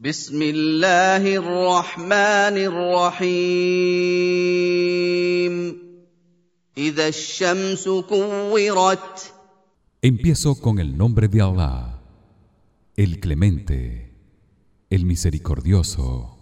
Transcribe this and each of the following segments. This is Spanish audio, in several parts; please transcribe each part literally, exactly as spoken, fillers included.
بسم الله الرحمن الرحيم إذا الشمس كورت. Empiezo con el nombre de Allah, el Clemente, el Misericordioso.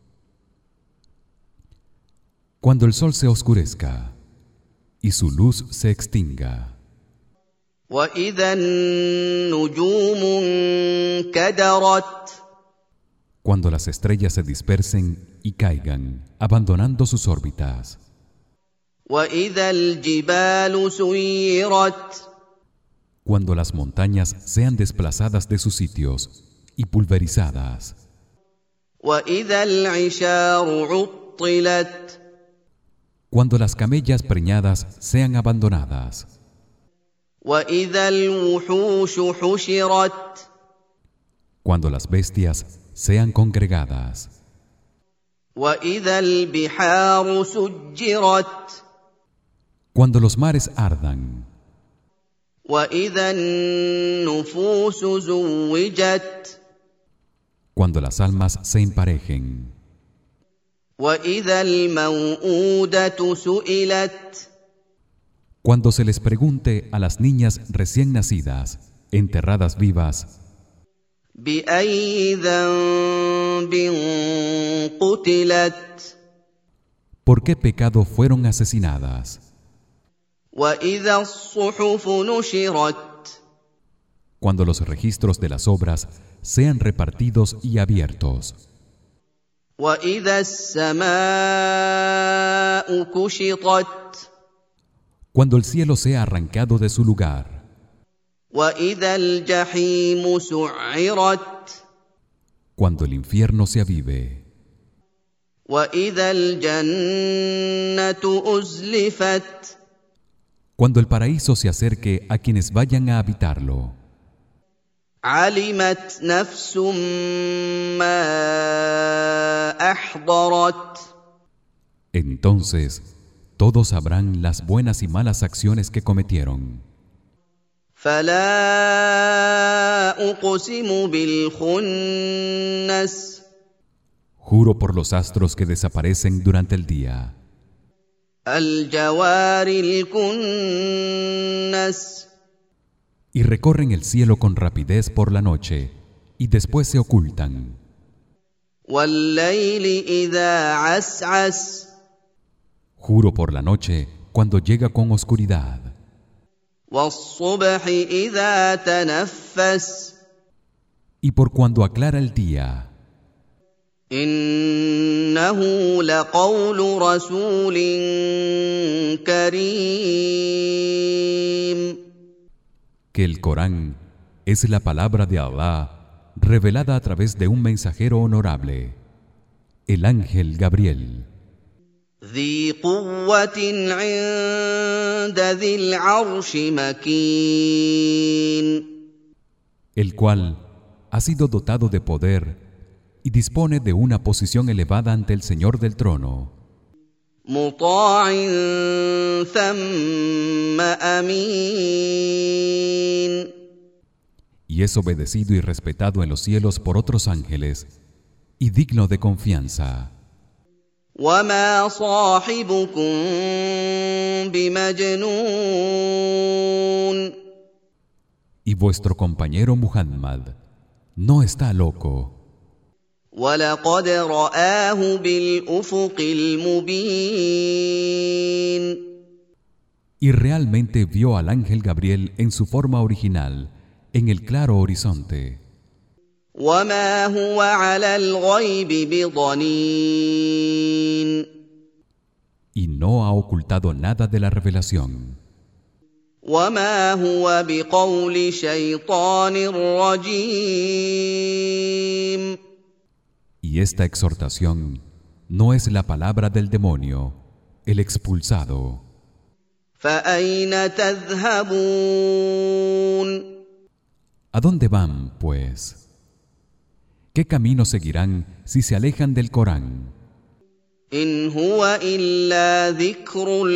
Cuando el sol se oscurezca y su luz se extinga. وإذا النجوم انكدرت. Cuando las estrellas se dispersen y caigan, abandonando sus órbitas. وإذا الجبال سيرت. Cuando las montañas sean desplazadas de sus sitios y pulverizadas. وإذا العشار عطلت. Cuando las camellas preñadas sean abandonadas. وإذا الوحوش حشرت. Cuando las bestias sean congregadas. وإذا البحار سجرت. Cuando los mares ardan. وإذا النفوس زوجت. Cuando las almas se emparejen. وإذا الموءودة سئلت. Cuando se les pregunte a las niñas recién nacidas, enterradas vivas, بأي ذنب قتلت. ¿por qué pecado fueron asesinadas? وإذا الصحف نشرت. Cuando los registros de las obras sean repartidos y abiertos. وإذا السماء كشطت. Cuando el cielo sea arrancado de su lugar. وإذا الجحيم سعرت. Cuando el infierno se avive. وإذا الجنة أزلفت. Cuando el paraíso se acerque a quienes vayan a habitarlo. علمت نفس ما أحضرت. Entonces todos sabrán las buenas y malas acciones que cometieron. فلا أقسم بالخنس. Juro por los astros que desaparecen durante el día. الجوار الكنس. Y recorren el cielo con rapidez por la noche y después se ocultan. والليل إذا عسعس. Juro por la noche cuando llega con oscuridad. والصبح إذا تنفس. Y por cuando aclara el día. إنه لقول رسول كريم. Que el Corán es la palabra de Allah revelada a través de un mensajero honorable, el ángel Gabriel. ذي قوة عند ذي العرش مكين. El cual ha sido dotado de poder y dispone de una posición elevada ante el Señor del trono. مطاع ثم أمين. Y es obedecido y respetado en los cielos por otros ángeles y digno de confianza. وما صاحبكم بمجنون. Y vuestro compañero Muhammad no está loco. ولقد رآه بالأفق المبين. Y realmente vio al ángel Gabriel en su forma original, en el claro horizonte. وما هو على الغيب بضنين. Y no ha ocultado nada de la revelación. وما هو بقول شيطان رجيم. Y esta exhortación no es la palabra del demonio, el expulsado. فأين تذهبون. ¿A dónde van, pues? ¿Qué camino seguirán si se alejan del Corán? إن هو إلا ذكر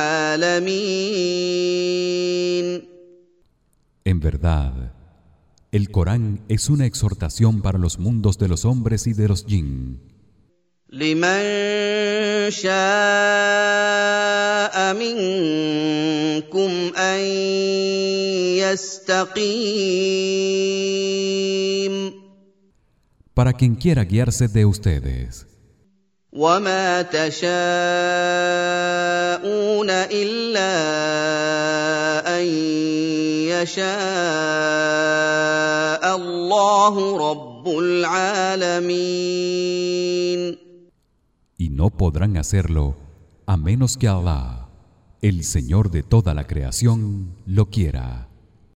للعالمين. En verdad, El Corán es una exhortación para los mundos de los hombres y de los jinn. لمن شاء منكم أن يستقيم. Para quien quiera guiarse de ustedes. وما تشاءون إلا أن يشاء الله رب العالمين. Y no podrán hacerlo a menos que Allah, el Señor de toda la creación, lo quiera.